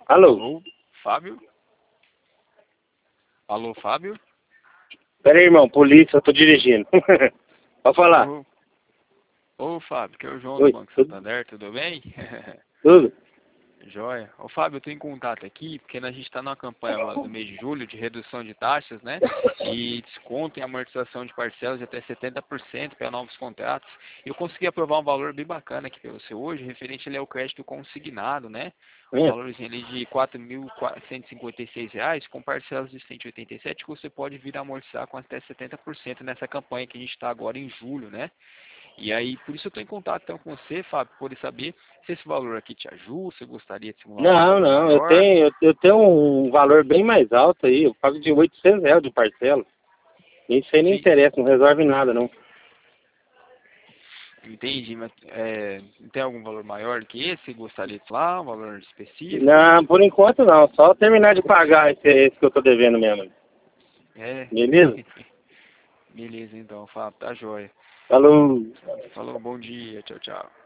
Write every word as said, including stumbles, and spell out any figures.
Alô? Alô, Fábio? Alô, Fábio? Pera aí, irmão, polícia, eu tô dirigindo. Pode falar. Ô, ô, Fábio, que é o João do Oi, Banco tudo? Santander, tudo bem? Tudo? Joia. Ô, Fábio, eu tô em contato aqui, porque a gente está numa campanha agora do mês de julho de redução de taxas, né? E desconto em amortização de parcelas de até setenta por cento para novos contratos. Eu consegui aprovar um valor bem bacana aqui para você hoje, referente ali ao crédito consignado, né? Um É. valorzinho ali de quatro mil cento e cinquenta e seis reais, com parcelas de cento e oitenta e sete, que você pode vir a amortizar com até setenta por cento nessa campanha que a gente está agora em julho, né? E aí, por isso eu estou em contato então com você, Fábio, para poder saber se esse valor aqui te ajuda, se você gostaria de simular um Não, valor não, eu maior. tenho, eu, eu tenho um valor bem mais alto aí, eu pago de oitocentos reais de parcela. Isso aí não Sim, interessa, não resolve nada, não. entendi, mas é, tem algum valor maior do que esse? Você gostaria de falar, um valor específico? Não, por enquanto não, só terminar de pagar esse, esse que eu tô devendo mesmo. É. Beleza? Beleza, então, Fábio, tá joia. Falou. Falou, bom dia, tchau, tchau.